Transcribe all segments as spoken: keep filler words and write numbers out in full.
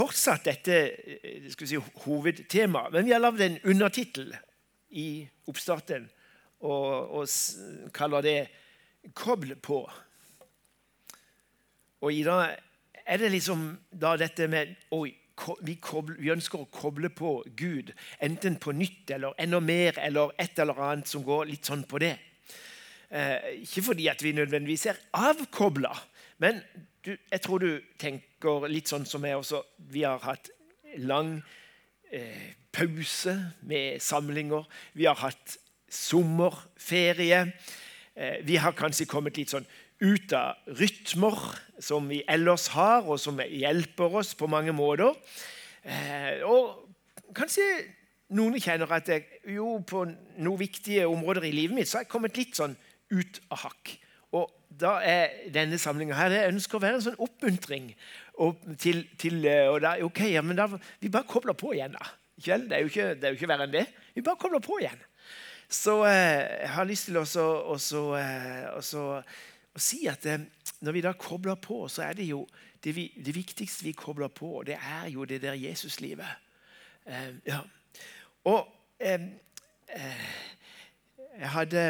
fortsatt dette skal vi si, hovedtema, men vi har lavet en undertitel i oppstarten og, og kaller det «Koble på». Og i dag er det liksom da dette med oi, vi, koble, vi ønsker å koble på Gud, enten på nytt eller enda mer, eller et eller annet som går litt sånn på det. Eh, ikke fordi at vi nødvendigvis er avkoblet, men du, jeg tror du tenker litt sånn som jeg også. Vi har hatt lang eh, pause med samlinger. Vi har hatt sommerferie. Eh, vi har kanskje kommet litt sånn ut av rytmer som vi ellers har, og som hjelper oss på mange måter. Eh, og kanskje noen kjenner at jeg, jo, på noen viktige områder i livet mitt så har jeg kommet litt sånn ut av hakk. Og da er denne samlingen her, det ønsker å være en sånn oppmuntring og til, til og da, ok, ja, men da, vi bare kobler på igjen da. Ikke vel? Det er jo ikke, det er jo ikke verre enn det. Vi bare kobler på igjen. Så eh, jeg har lyst til også, også, eh, også, å si at eh, når vi da kobler på, så er det jo det, vi, det viktigste vi kobler på, det er jo det der Jesus-livet. Eh, ja. Og eh, eh, jeg hadde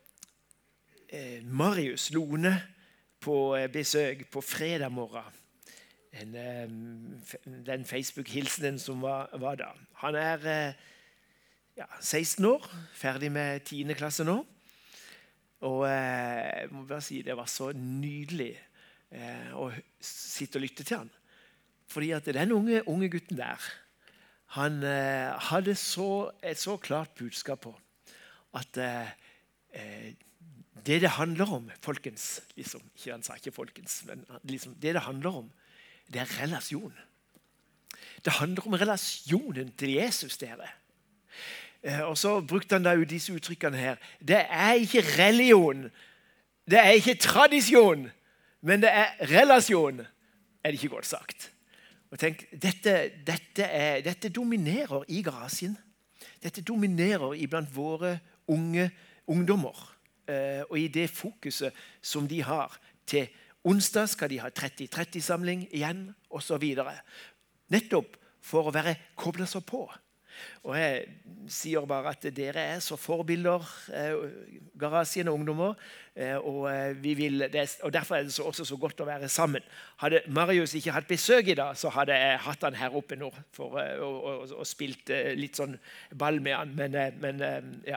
Marius Lone på besøk på fredag morgen. En, den Facebook-hilsenen som var, var da. Han er ja, seksten år, ferdig med tiende klasse nå. Og jeg må bare si det var så nydelig å sitte og lytte til han. Fordi at den unge, unge gutten der, han hadde så, et så klart budskap på at eh, det det handler om, folkens, liksom, ikke han sa ikke folkens, men liksom, det det handler om, det er relasjon. Det handler om relasjonen til Jesus, dere. Eh, og så brukte han da jo disse uttrykkene her. Det er ikke religion, det er ikke tradisjon, men det er relasjon, er det ikke godt sagt. Og tenk, dette, dette, er, dette dominerer i garasjen. Dette dominerer iblant våre unge ungdommer. Og i det fokuset som de har til onsdag skal de ha tretti tretti-samling igjen, og så videre. Nettopp for å være koblet så på. Og jeg sier bare at dere er så forbilder, eh, garasjen og ungdommer, eh, og, eh, vi vil det, og derfor er det så, også så godt å være sammen. Hadde Marius ikke hatt besøk i dag, så hadde jeg hatt han her oppe nå, for, eh, og, og, og spilt eh, litt sånn ball med han, men, eh, men eh, ja.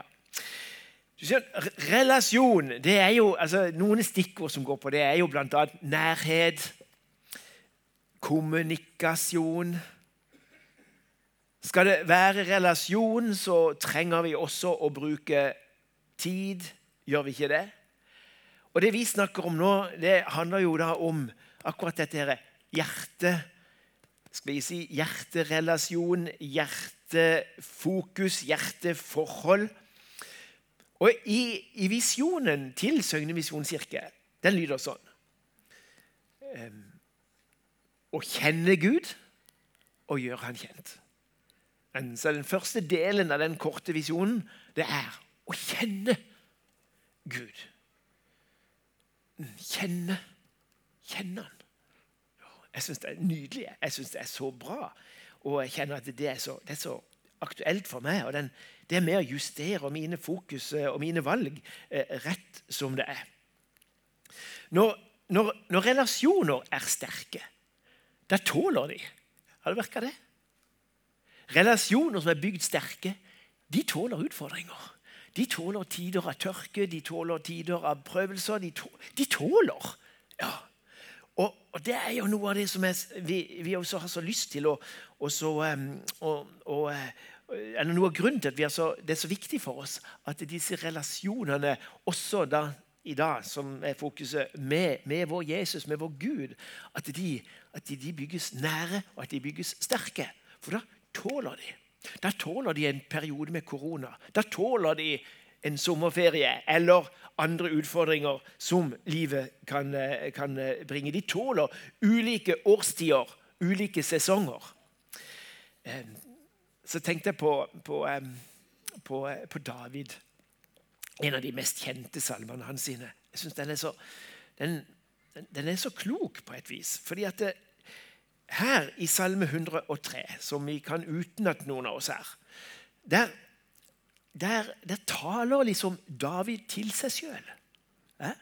Relasjon, det er jo altså, noen stikkord som går på det, er jo blant annet nærhet, kommunikasjon. Skal det være relasjon, så trenger vi også å bruke tid, gjør vi ikke det? Og det vi snakker om nå, det handler jo da om akkurat dette her hjerte, skal vi si hjerterelasjon, hjertefokus, hjerteforhold. Og i, i visjonen til Søgne Misjonskirke, den lyder sånn. Um, å kjenne Gud og gjøre han kjent. Men, så den første delen av den korte visjonen, det er å kjenne Gud. Kjenne, kjenne han. Jeg synes det er nydelig, jeg synes det er så bra. Og jeg kjenner at det er så, det er så aktuelt for meg, og den, det er med å justere mine fokus og mine valg eh, rett som det er. Når, når, når relasjoner er sterke, da tåler de. Har du merket det? Relasjoner som er bygd sterke, de tåler utfordringer. De tåler tider av tørke, de tåler tider av prøvelser, de tåler. De tåler. Ja. Og, og det er jo noe av det som er, vi, vi også har så lyst til å, og så, um, og, og, eller noe av grunnen til at vi er så, det er så viktig for oss at disse relasjonene også da, i dag, som er fokuset med, med vår Jesus, med vår Gud, at de, at de, de bygges nære og at de bygges sterke. For da tåler de. Da tåler de en periode med korona. Da tåler de en sommerferie eller andre utfordringer som livet kan, kan bringe. De tåler ulike årstider, ulike sesonger. Så tenkte jeg på, på, på, på David, en av de mest kjente salmene hans sine. Jeg synes den er så, den, den er så klok på et vis, fordi at det, her i Salme hundre og tre, som vi kan utenat noen av oss her, der, der, der taler liksom David til seg selv. Eh?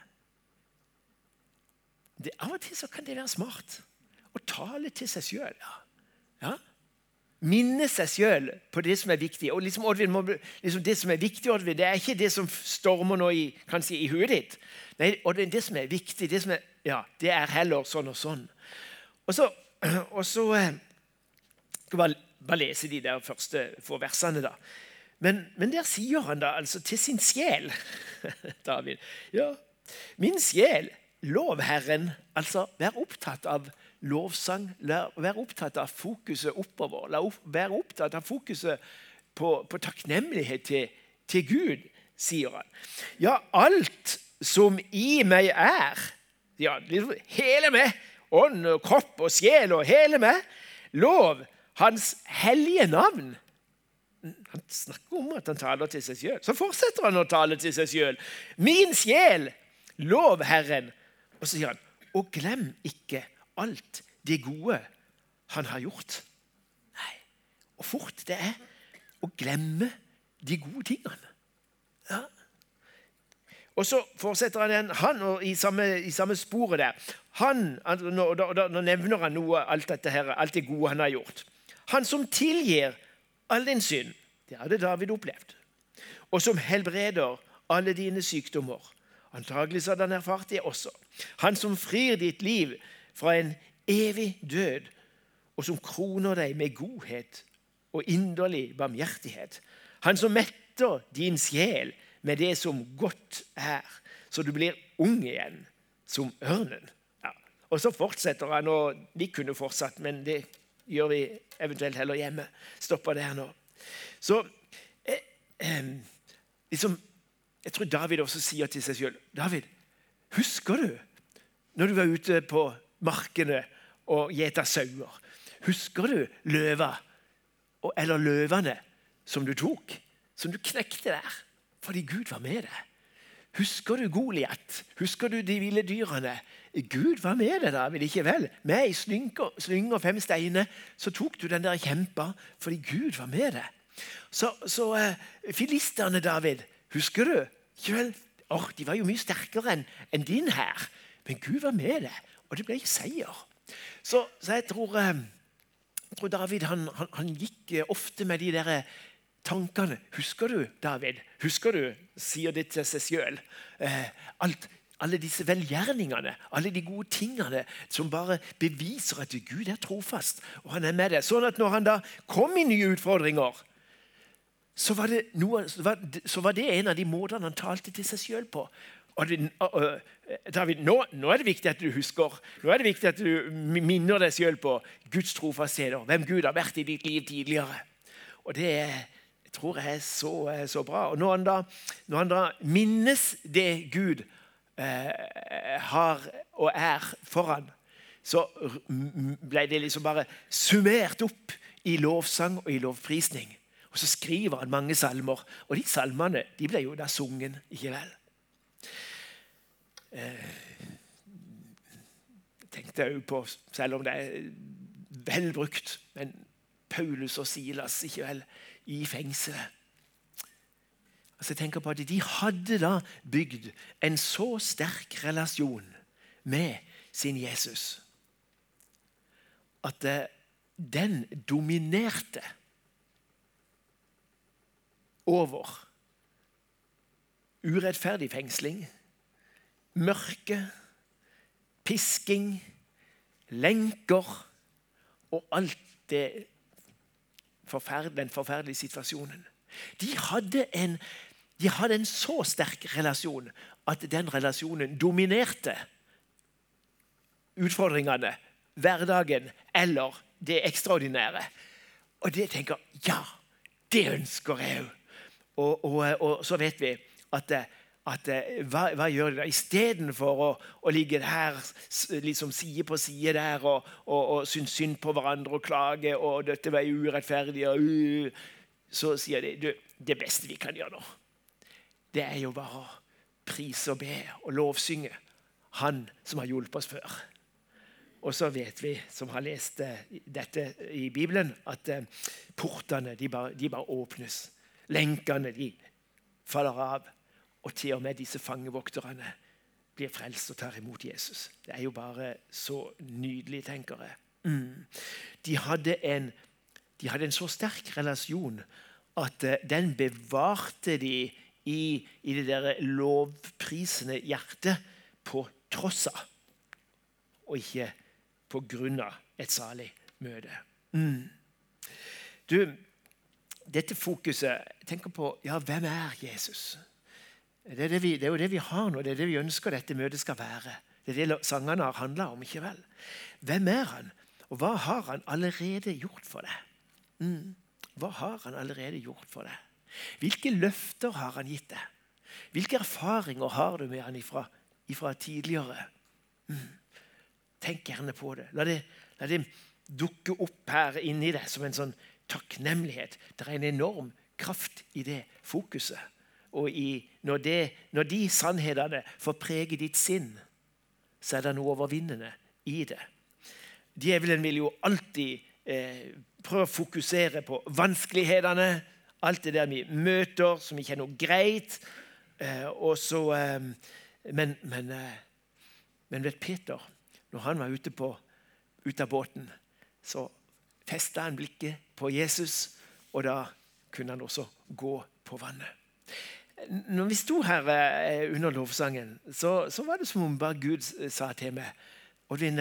Det, av og til så kan det være smart å tale til seg selv. Ja. Ja? Minne seg selv på det som er viktig. Og liksom, Oddvin, må, liksom det som er viktig, Oddvin, det er ikke det som stormer nå i, kanskje i huet ditt. Nei, Oddvin, det som er viktig, det, som er, ja, det er heller sånn og sånn. Og så, og så eh, skal bare, bare lese de der første få versene da. Men, men der sier han da altså til sin sjel, David, ja, min sjel, lov Herren, altså vær opptatt av lovsang, vær opptatt av fokuset oppover, vær opptatt av fokuset på, på takknemlighet til, til Gud, sier han. Ja, alt som i meg er, ja, hele meg, ånd og kropp og sjel og hele meg, lov hans hellige navn. Han snakker om at han taler til seg selv. Så fortsetter han å tale til seg selv. Min sjel, lov Herren. Og så sier han, og glem ikke alt det gode han har gjort. Nei, og fort det er å glemme de gode tingene. Ja. Og så fortsetter han igjen, han og i samme, i samme sporet der. Han, nå, da, da, nå nevner han noe, alt dette her, alt det gode han har gjort. Han som tilgir all din synd, det hadde David opplevd. Og som helbreder alle dine sykdommer. Antagelig så hadde han erfart det også. Han som frir ditt liv fra en evig død, og som kroner deg med godhet og inderlig barmhjertighet. Han som metter din sjel med det som godt er, så du blir ung igjen som ørnen. Ja. Og så fortsetter han, og vi kunne fortsatt, men det gjør vi eventuelt heller hjemme. Stopper det her nå. Så eh, eh, liksom, jeg tror David også sier til seg selv, David, husker du når du var ute på markene og gjeta sauer? Husker du løva, eller løvene som du tok, som du knekte der, fordi Gud var med deg? Husker du Goliat? Husker du de ville dyrene? Gud var med deg, David, ikke vel? Med i slyng og fem steiner, så tok du den der kjempa, fordi Gud var med deg. Så, så uh, filisterne, David, husker du? Ikke vel? Oh, de var jo mye sterkere enn en din her, men Gud var med deg, og det ble ikke seier. Så, så jeg, tror, jeg tror David han, han, han gikk ofte med de der tankene. Husker du, David? Husker du, sier det til seg selv. Eh, alt, alle disse velgjerningene, alle de gode tingene som bare beviser at Gud er trofast, og han er med deg. Sånn at når han da kom i nye utfordringer, så var det, noe, så var, så var det en av de måtene han talte til seg selv på. Og det, uh, David, nå, nå er det viktig at du husker, nå er det viktig at du minner deg selv på Guds trofasthet, hvem Gud har vært i ditt liv tidligere. Og det jeg tror jeg er så, så bra. Og når han da, når han da minnes det Gud uh, har og er foran, så ble det liksom bare summert opp i lovsang og i lovprisning. Og så skriver han mange salmer, og de salmene de ble jo da sungen, ikke vel? Eh, tenkte jeg jo på, selv om det er velbrukt, men Paulus og Silas, ikke vel, i fengselet. Altså jeg tenker på at de hadde da bygd en så sterk relasjon med sin Jesus, at den dominerte over urettferdig fengsling, mørke, pisking, lenker og alt det forferdelig, den forferdelige situasjonen. De hadde, en, de hadde en så sterk relasjon at den relasjonen dominerte utfordringene, hverdagen eller det ekstraordinære. Og det tenker ja, det ønsker jeg jo. Og, og, og så vet vi at, at hva, hva gjør de da? I stedet for å, å ligge der liksom side på side der og, og, og synes synd på hverandre og klage og dette var urettferdig og, uh, så sier de du, det beste vi kan gjøre nå, det er jo bare å prise og be og lovsynge han som har hjulpet oss før. Og så vet vi, som har lest dette i Bibelen, at portene de bare, de bare åpnes. Lenkene de faller av. Og til og med disse fangevokterne blir frelst og tar imot Jesus. Det er jo bare så nydelig, tenker jeg. Mm. De hadde en, de hadde en så sterk relasjon at den bevarte de i, i det der lovprisende hjertet på tross av, og ikke på grunn av et salig møte. Mm. Du, dette fokuset, jeg tenker på, ja, hvem er Jesus? Det er, det, vi, det er jo det vi har nå, det er det vi ønsker dette møtet skal være. Det er det sangene har handlet om, ikke vel? Hvem er han? Og hva har han allerede gjort for deg? Mm. Hva har han allerede gjort for deg? Hvilke løfter har han gitt deg? Hvilke erfaringer har du med han ifra, ifra tidligere? Mm. Tenk gjerne på det. La det. La det dukke opp her inni deg som en sånn takknemlighet. Det er en enorm kraft i det fokuset. Og i, når, det, når de sannhetene får prege ditt sinn, så er det noe overvinnende i det. Djevelen vil jo alltid eh, prøve å fokusere på vanskelighetene, alt det der vi møter som ikke er noe greit. Eh, og så, eh, men, men, eh, men vet Peter, når han var ute, på, ute av båten, så festet han blikket på Jesus, og da kunne han også gå på vannet. Når vi sto her eh, under lovsangen, så, så var det som om bare Gud sa til meg, Oddvin,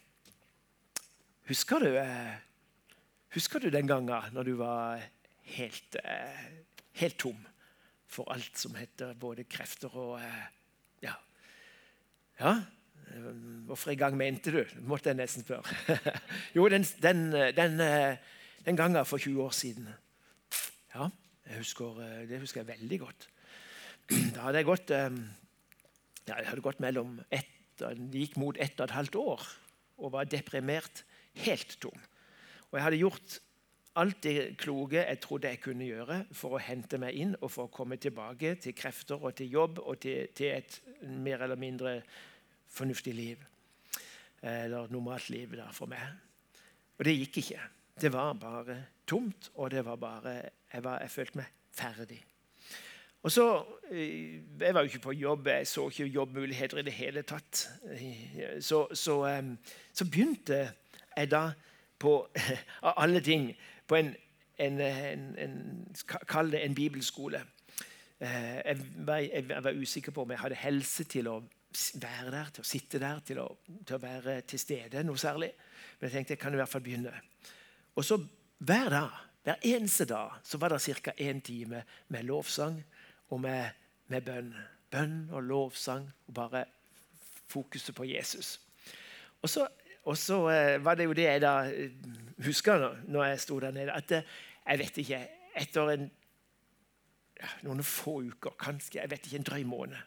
husker du, eh, husker du den gangen når du var helt, eh, helt tom for alt som heter både krefter og, eh, ja, ja, hvorfor i gang mente du? Måtte jeg nesten spørre. Jo, den, den, den, den gangen for tjue år siden. Ja, jeg husker, det husker jeg veldig godt. Da hadde jeg gått, ja, jeg hadde gått mellom ett, det gikk mot ett og et halvt år, og var deprimert, helt tom. Og jeg hadde gjort alt det kloke jeg trodde jeg kunne gjøre for å hente meg inn, og for å komme tilbake til krefter og til jobb, og til, til et mer eller mindre fornuftig liv. Eller normalt liv der for meg. Og det gikk ikke. Det var bare tomt, og det var bare, jeg, var, jeg følte meg ferdig. Og så, jeg var jo ikke på jobb, jeg så ikke jobbmuligheter i det hele tatt. Så, så, så begynte jeg da på, av alle ting, på en, en, en, en kall det en bibelskole. Jeg var, jeg var usikker på om jeg hadde helse til å være der, til å sitte der, til å, til å være til stede noe særlig. Men jeg tenkte jeg kan i hvert fall begynne. Og så hver dag, hver eneste dag, så var det cirka en time med lovsang og med, med bønn. Bønn og lovsang, og bare fokuset på Jesus. Og så, og så eh, var det jo det jeg da husker når, når jeg stod der nede, at eh, jeg vet ikke, etter en, ja, noen få uker, kanskje, jeg vet ikke, en drøy måned,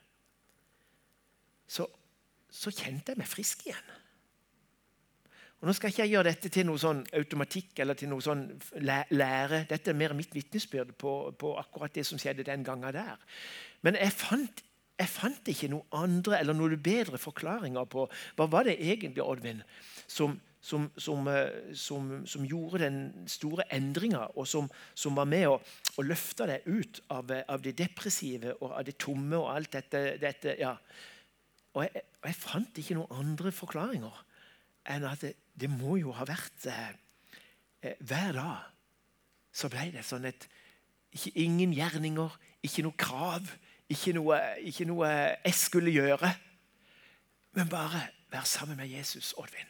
så, så kjente jeg meg frisk igjen. Og nå skal ikke jeg gjøre dette til noe sånn automatikk eller til noe sånn lære. Dette er mer mitt vitnesbyrd på, på akkurat det som skjedde den gangen der. Men jeg fant, jeg fant ikke noe andre eller noe bedre forklaringer på hva var det egentlig, Oddvin, som, som, som, som, som gjorde den store endringen, og som, som var med å, å løfte deg ut av, av det depressive og av det tomme og alt dette. dette ja. Og jeg, jeg fant ikke noen andre forklaringer enn at det, det må jo ha vært eh, hver dag så ble det sånn et ikke, ingen gjerninger, ikke noe krav, ikke noe, ikke noe jeg skulle gjøre, men bare være sammen med Jesus, Oddvin.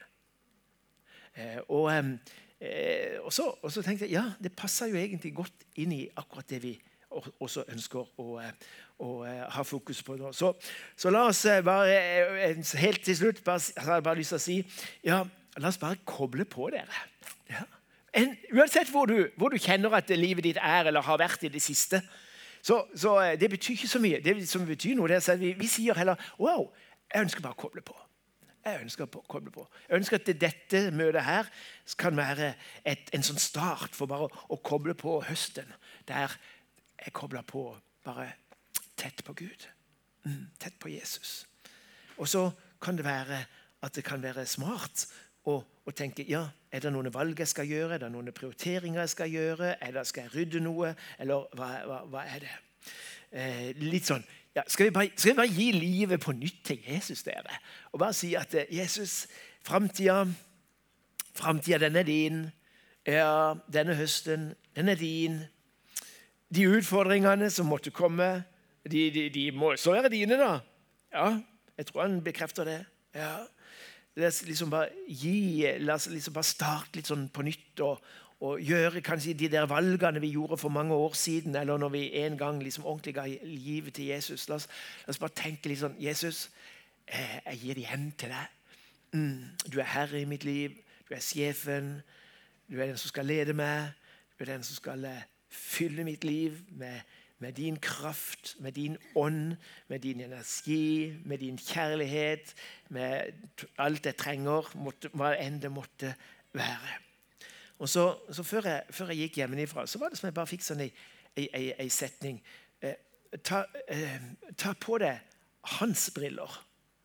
Eh, og, eh, og, så, og så tenkte jeg, ja, det passer jo egentlig godt inn i akkurat det vi også ønsker å, å ha fokus på nå. Så, så la oss bare, helt til slutt, bare, jeg har bare lyst til å si, ja, la oss bare koble på dere. Ja. En, uansett hvor du, hvor du kjenner at livet ditt er, eller har vært i det siste, så, så det betyr ikke så mye. Det som betyr noe, det er at vi, vi sier heller, wow, jeg ønsker bare å koble på. Jeg ønsker å koble på. Jeg ønsker at dette møtet her kan være et, en sånn start for bare å, å koble på høsten, der jeg kobler på bare tett på Gud, mm, tett på Jesus. Og så kan det være at det kan være smart og, og tenke, ja, er det noen valg jeg skal gjøre? Er det noen prioriteringer jeg skal gjøre? Eller skal jeg rydde noe? Eller hva, hva, hva er det? Eh, litt sånn, ja, skal, vi bare, skal vi bare gi livet på nytt til Jesus, dere? Og bare si at eh, Jesus, fremtiden, fremtiden den er din. Ja, denne høsten, den er din. De utfordringene som måtte komme, de, de, de må så være dine da. Ja, jeg tror han bekrefter det. Ja. La oss liksom bare gi, la oss liksom bare starte litt sånn på nytt og, og gjøre kanskje de der valgene vi gjorde for mange år siden, eller når vi en gang liksom ordentlig ga livet til Jesus. La oss, la oss bare tenke litt sånn, Jesus, eh, jeg gir det igjen til deg. Mm, du er herre i mitt liv, du er sjefen, du er den som skal lede meg, du er den som skal eh, fylle mitt liv med med din kraft, med din ånd, med din energi, med din kjærlighet, med alt jeg trenger, måtte, hva enn det måtte være. Og så, så før, jeg, før jeg gikk hjemmefra, så var det som jeg bare fikk sånn en, en, en setning. Eh, ta, eh, ta på deg hans briller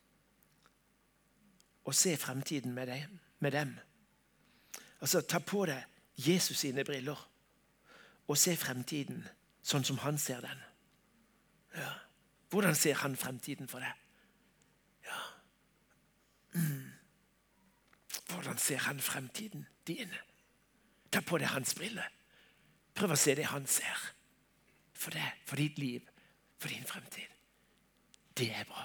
og se fremtiden med, deg, med dem. Altså, ta på deg Jesus sine briller og se fremtiden sånn som han ser den. Ja. Hvordan ser han fremtiden for deg? Ja. Mm. Hvordan ser han fremtiden din? Ta på deg hans briller. Prøv å se det han ser. For deg, for ditt liv, for din fremtid. Det er bra.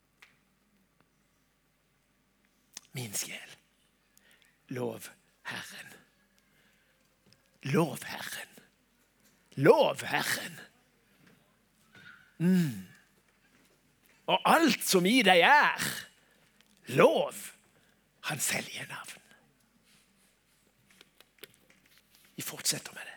Min sjel. Lov Herren. Lov Herren. Lov Herren. Mm. Og alt som i deg er, lov hans hellige navn. Vi fortsetter med det.